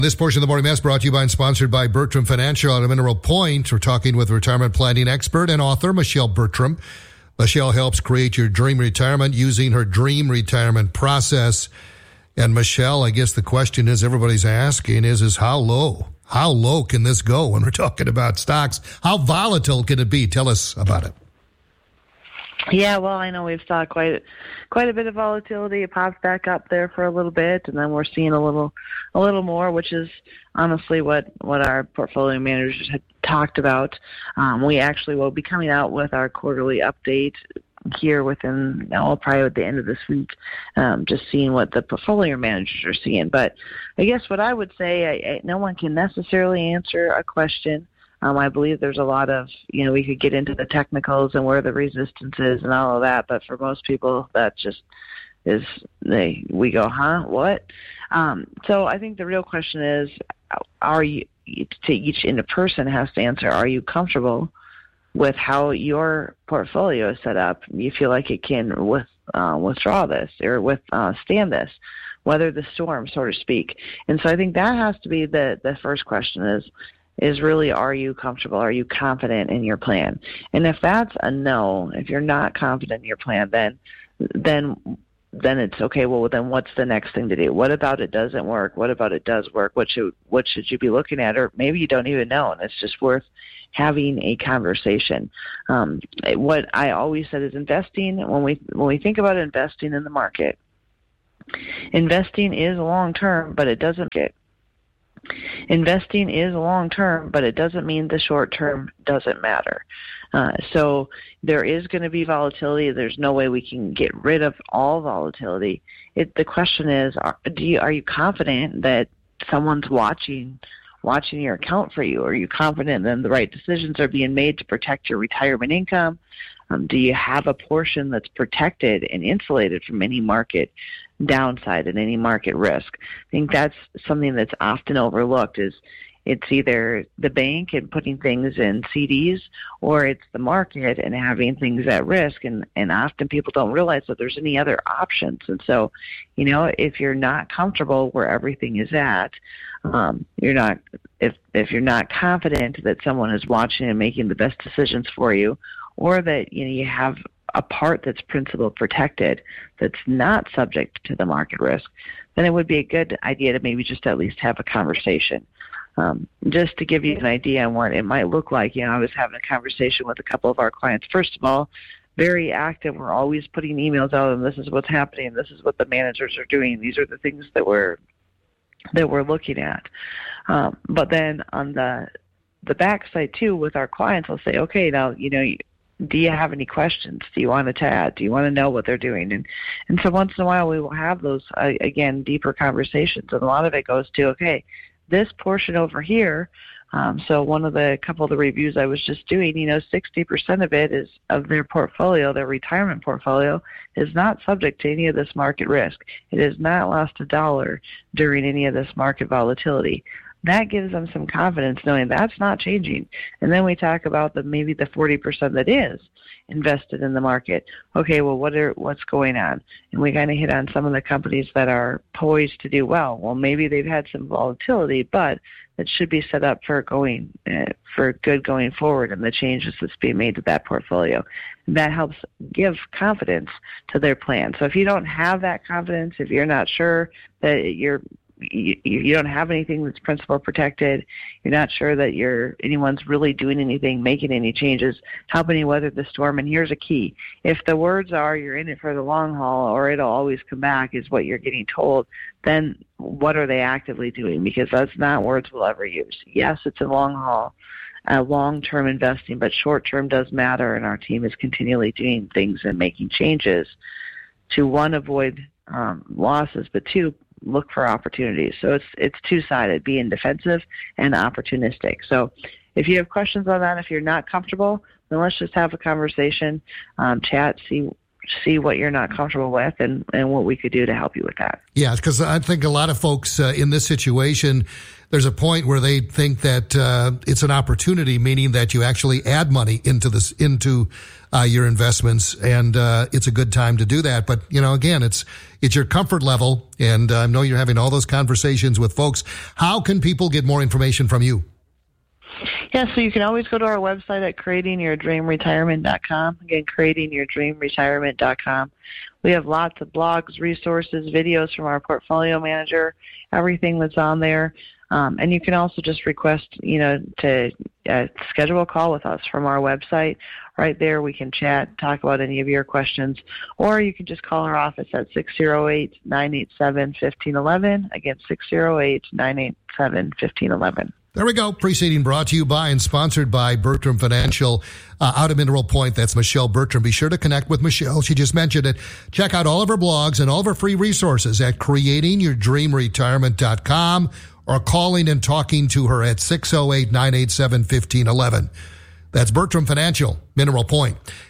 This portion of the Morning Mess brought to you by and sponsored by Bertram Financial out of Mineral Point. We're talking with retirement planning expert and author Michelle Bertram. Michelle helps create your dream retirement using her dream retirement process. And Michelle, I guess the question is everybody's asking is how low? How low can this go when we're talking about stocks? How volatile can it be? Tell us about it. Yeah, well, I know we've saw quite a bit of volatility. It popped back up there for a little bit, and then we're seeing a little more, which is honestly what our portfolio managers had talked about. We actually will be coming out with our quarterly update here within probably at the end of this week, just seeing what the portfolio managers are seeing. But I guess what I would say, no one can necessarily answer a question. I believe there's a lot of, we could get into the technicals and where the resistance is and all of that, but for most people, that just is, we go, huh, what? So I think the real question is, each person has to answer, are you comfortable with how your portfolio is set up? You feel like it can withdraw this or withstand this, weather the storm, so to speak. And so I think that has to be the first question is really, are you comfortable? Are you confident in your plan? And if that's a no, if you're not confident in your plan, then it's okay. Well, then what's the next thing to do? What about it doesn't work? What about it does work? What should you be looking at? Or maybe you don't even know, and it's just worth having a conversation. What I always said is investing. When we think about investing in the market, investing is long term, but it doesn't get. Investing is long term, but it doesn't mean the short term doesn't matter. So there is going to be volatility. There's no way we can get rid of all volatility. The question is, are you confident that someone's watching your account for you? Are you confident that the right decisions are being made to protect your retirement income? Do you have a portion that's protected and insulated from any market downside and any market risk? I think that's something that's often overlooked. Is it's either the bank and putting things in CDs, or it's the market and having things at risk. And often people don't realize that there's any other options. And so, if you're not comfortable where everything is at, if you're not confident that someone is watching and making the best decisions for you, or that you have a part that's principal protected, that's not subject to the market risk, then it would be a good idea to maybe just at least have a conversation. Just to give you an idea on what it might look like, I was having a conversation with a couple of our clients. First of all, very active. We're always putting emails out, and this is what's happening. This is what the managers are doing. These are the things that we're looking at. But then on the backside too, with our clients, I'll say, okay, now do you have any questions? Do you want to chat? Do you want to know what they're doing? And so once in a while we will have those, again, deeper conversations. And a lot of it goes to, okay, this portion over here. So couple of the reviews I was just doing, 60% of it is of their portfolio, their retirement portfolio, is not subject to any of this market risk. It has not lost a dollar during any of this market volatility. That gives them some confidence knowing that's not changing. And then we talk about maybe the 40% that is invested in the market. Okay, well, what's going on? And we kind of hit on some of the companies that are poised to do well. Well, maybe they've had some volatility, but it should be set up for good going forward, and the changes that's being made to that portfolio. And that helps give confidence to their plan. So if you don't have that confidence, if you're not sure that you don't have anything that's principal protected, you're not sure that anyone's really doing anything, making any changes, helping you weather the storm. And here's a key. If the words are you're in it for the long haul, or it'll always come back is what you're getting told, then what are they actively doing? Because that's not words we'll ever use. Yes, it's a long haul, long-term investing, but short-term does matter, and our team is continually doing things and making changes to, one, avoid losses, but two, look for opportunities. So it's two-sided, being defensive and opportunistic. So if you have questions on that, if you're not comfortable, then let's just have a conversation, chat, see see what you're not comfortable with and what we could do to help you with that. Yeah, because I think a lot of folks in this situation, there's a point where they think that it's an opportunity, meaning that you actually add money into your investments, and it's a good time to do that. But again, it's your comfort level, and I know you're having all those conversations with folks. How can people get more information from you? Yeah, so you can always go to our website at creatingyourdreamretirement.com. Again, creatingyourdreamretirement.com. We have lots of blogs, resources, videos from our portfolio manager, everything that's on there. And you can also just request, to schedule a call with us from our website. Right there, we can chat, talk about any of your questions, or you can just call our office at 608-987-1511. Again, 608-987-1511. There we go. Preceding brought to you by and sponsored by Bertram Financial out of Mineral Point. That's Michelle Bertram. Be sure to connect with Michelle. She just mentioned it. Check out all of her blogs and all of her free resources at creatingyourdreamretirement.com or calling and talking to her at 608-987-1511. That's Bertram Financial, Mineral Point.